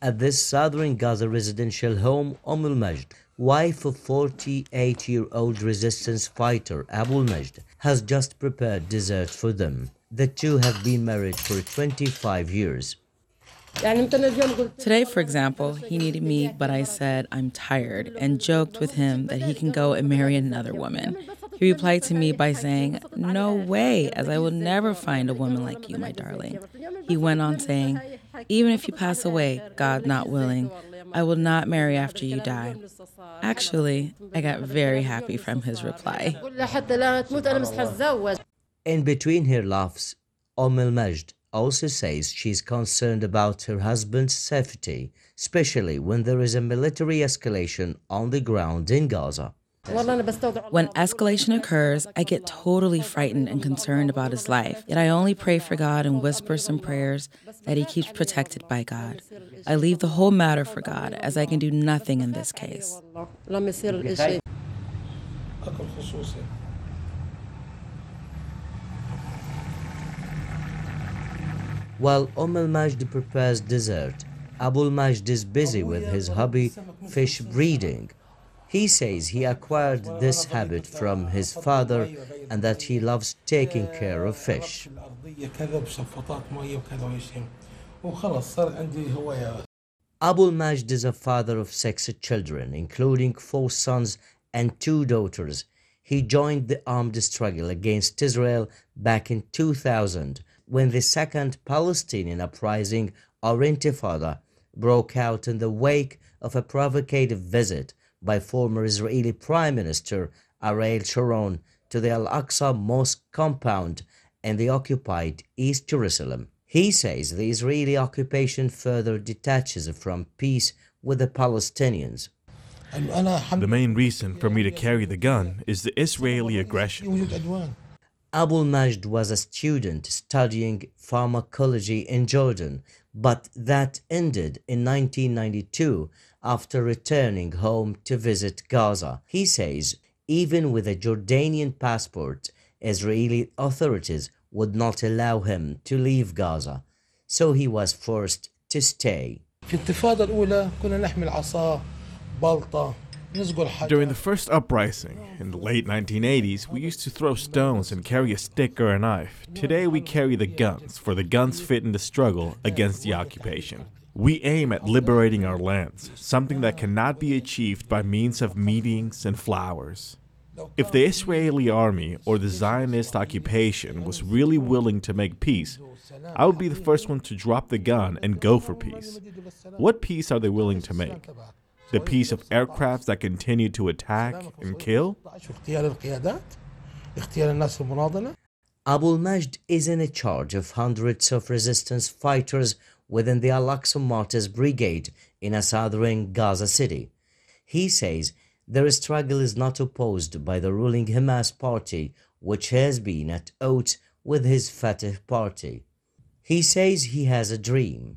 At this southern Gaza residential home, Majd, wife of 48-year-old resistance fighter Abu Majd, has just prepared dessert for them. The two have been married for 25 years. Today, for example, he needed me, but I said I'm tired and joked with him that he can go and marry another woman. He replied to me by saying, "No way, as I will never find a woman like you, my darling." He went on saying, "Even if you pass away, God not willing, I will not marry after you die." Actually, I got very happy from his reply. In between her laughs, Majd also says she's concerned about her husband's safety, especially when there is a military escalation on the ground in Gaza. When escalation occurs, I get totally frightened and concerned about his life. Yet I only pray for God and whisper some prayers that he keeps protected by God. I leave the whole matter for God, as I can do nothing in this case. While Majd prepares dessert, Abu Majd is busy with his hobby, fish breeding. He says he acquired this habit from his father and that he loves taking care of fish. Abu Majd is a father of 6 children, including 4 sons and 2 daughters. He joined the armed struggle against Israel back in 2000, when the second Palestinian uprising, or Intifada, broke out in the wake of a provocative visit by former Israeli Prime Minister Ariel Sharon to the Al-Aqsa Mosque compound in the occupied East Jerusalem. He says the Israeli occupation further detaches from peace with the Palestinians. The main reason for me to carry the gun is the Israeli aggression. Abu Majd was a student studying pharmacology in Jordan, but that ended in 1992 after returning home to visit Gaza. He says even with a Jordanian passport, Israeli authorities would not allow him to leave Gaza, so he was forced to stay. During the first uprising, in the late 1980s, we used to throw stones and carry a stick or a knife. Today we carry the guns, for the guns fit in the struggle against the occupation. We aim at liberating our lands, something that cannot be achieved by means of meetings and flowers. If the Israeli army or the Zionist occupation was really willing to make peace, I would be the first one to drop the gun and go for peace. What peace are they willing to make? The peace of aircrafts that continue to attack and kill? Abu Majd is in charge of hundreds of resistance fighters within the Al-Aqsa Martyrs Brigade in a southern Gaza city. He says their struggle is not opposed by the ruling Hamas party, which has been at odds with his Fatah party. He says he has a dream.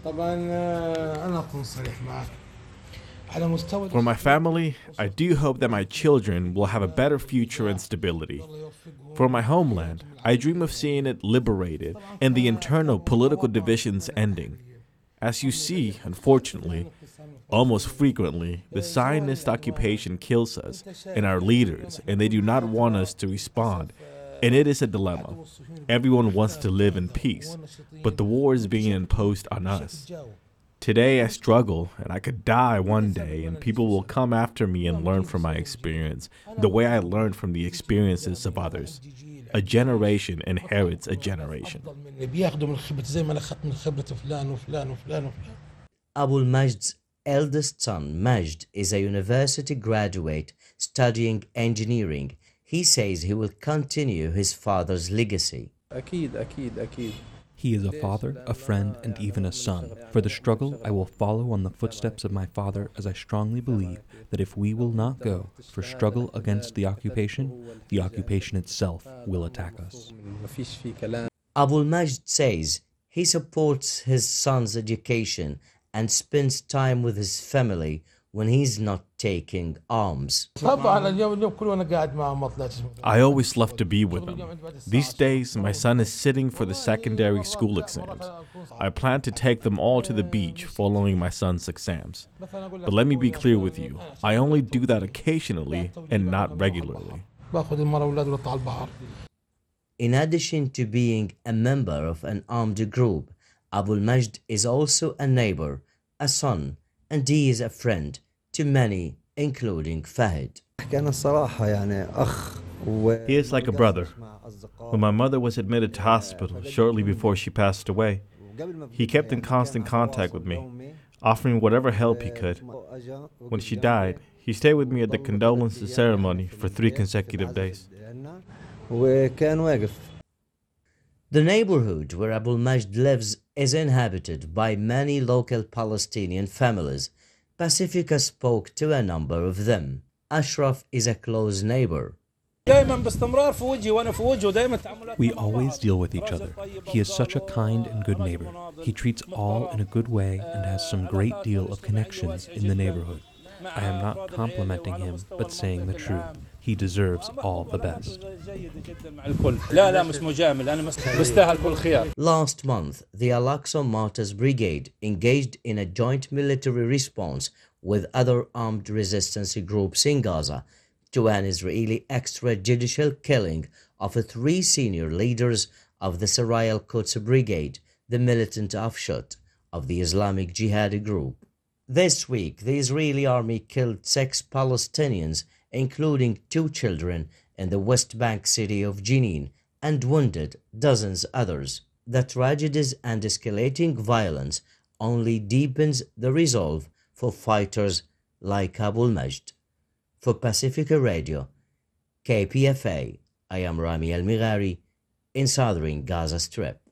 For my family, I do hope that my children will have a better future and stability. For my homeland, I dream of seeing it liberated and the internal political divisions ending. As you see, unfortunately, almost frequently, the Zionist occupation kills us and our leaders, and they do not want us to respond. And it is a dilemma. Everyone wants to live in peace, but the war is being imposed on us. Today I struggle, and I could die one day, and people will come after me and learn from my experience, the way I learned from the experiences of others. A generation inherits a generation. Abu Majd's eldest son, Majd, is a university graduate studying engineering. He says he will continue his father's legacy. He is a father, a friend, and even a son. For the struggle, I will follow on the footsteps of my father, as I strongly believe that if we will not go for struggle against the occupation itself will attack us. Abu Majd says he supports his son's education and spends time with his family when he's not taking arms. I always love to be with him. These days, my son is sitting for the secondary school exams. I plan to take them all to the beach following my son's exams. But let me be clear with you, I only do that occasionally and not regularly. In addition to being a member of an armed group, Abul Majd is also a neighbor, a son, and he is a friend to many, including Fahid. He is like a brother. When my mother was admitted to hospital shortly before she passed away, he kept in constant contact with me, offering whatever help he could. When she died, he stayed with me at the condolences ceremony for 3 consecutive days. The neighborhood where Abul Majd lives is inhabited by many local Palestinian families. Pacifica spoke to a number of them. Ashraf is a close neighbor. We always deal with each other. He is such a kind and good neighbor. He treats all in a good way and has some great deal of connections in the neighborhood. I am not complimenting him, but saying the truth. He deserves all the best. Last month, the Al-Aqsa Martyrs Brigade engaged in a joint military response with other armed resistance groups in Gaza to an Israeli extrajudicial killing of 3 senior leaders of the Sarai al-Quds Brigade, the militant offshoot of the Islamic Jihad group. This week, the Israeli army killed 6 Palestinians, including 2 children, in the West Bank city of Jenin, and wounded dozens others. The tragedies and escalating violence only deepens the resolve for fighters like Abul Majd. For Pacifica Radio, KPFA, I am Rami Al-Mighari in southern Gaza Strip.